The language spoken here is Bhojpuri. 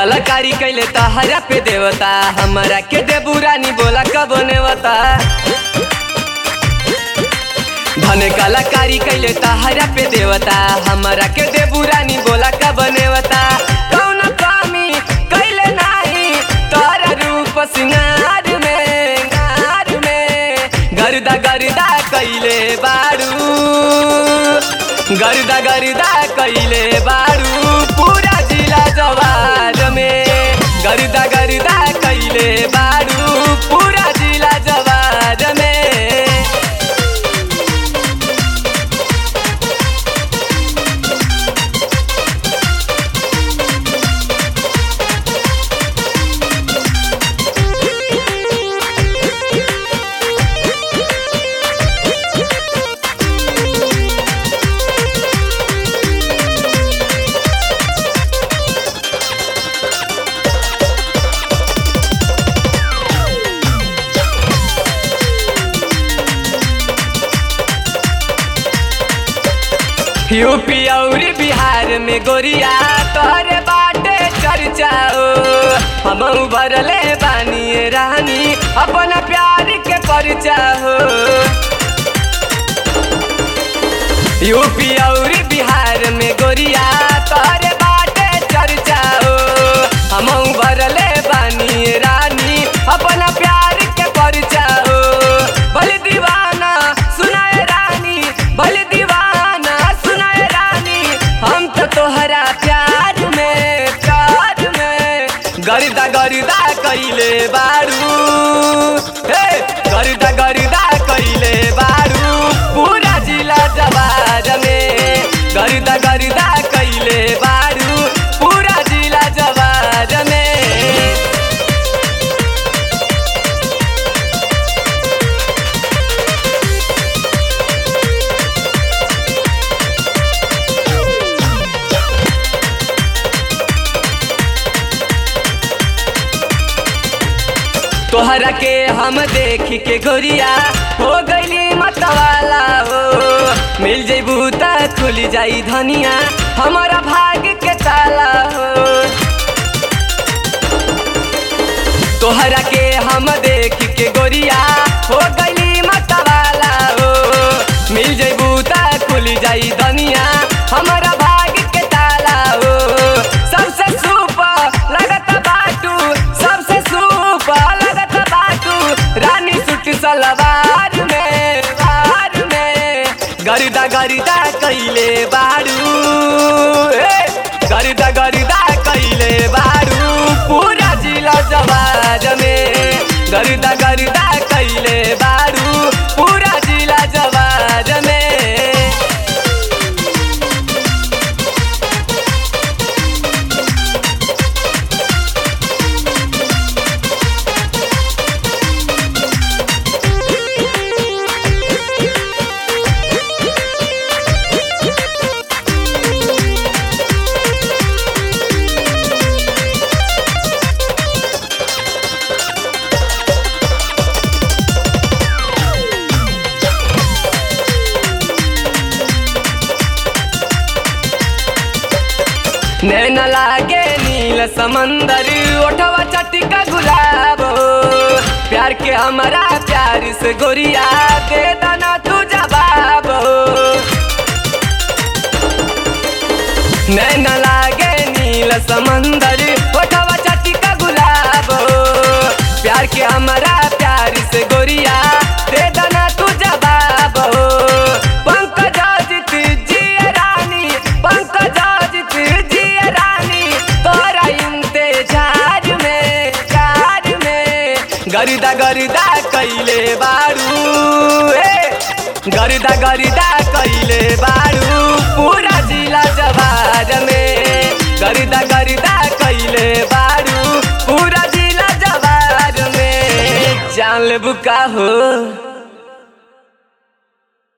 कलाकारी कैले तहरा पे देवता हमरा के दे बुरानी बोला कब नेवता। धन कलाकारी कैले तहरा पे देवता हमरा के दे बुरानी बोला कब नेवता। कौन कमी कैले नाही तोरा रूप सिंगार में गर्दा गर्दा कैले बारू गर्दा गर्दा कैले बारू पूरा जिला जवार में गर्दा गर्दा कैले बारू पूरा जिला जवार में। यूपी और बिहार में गोरिया तोहरे बाटे चर्चा हो। हम भरले बानी रानी अपना प्यार के परिचा हो। यूपी और बिहार में गोरिया तोहरे बाटे चर्चा हो। हम भरले बानी रानी अपना प्यार के परिचा हो। भले दीवाना सुनाए रानी भले दीवाना सुनाए रानी हम तो तोहरा प्यार में गर्दा गर्दा कैले बारू गर्दा गर्दा कैले बारू पूरा जिला जवार में गर्दा गर्दा कैले बारू पूरा जिला जवार में। तोहरा के हम देख के गोरिया हो गईली मतवाला हो। मिल जेबू त खुल जाई धनिया हमारा भाग के ताला हो। तोहरा के हम देख के गोरिया हो गईली मतवाला हो। मिल जेबू त खुल जाई धनिया हमारा भाग के ताला हो। सबसे सुपर लगत बाटू सबसे सुपर रानी सूट सलवार में गर्दा गर्दा कैले बारू गर्दा गर्दा कैले बारू पूरा जिला जवार में गर्दा गर्दा कैले बारू पूरा जिला जवार में। नैन लागे नील समंदर ओठवा चटिका गुलाब प्यार के हमारा प्यार से गोरिया दे दाना तू जवाब। नैन लागे नील समंदर ओठवा चटिका गुलाब प्यार के हमारा प्यार से गोरिया दे दाना तू जवाब। पंकज जित जिया रानी पंकज गर्दा गर्दा कैले बारू गर्दा गर्दा कैले बारू पूरा जिला जवार में गर्दा गर्दा कैले बारू पूरा जिला जवार में। जान लेबू का हो।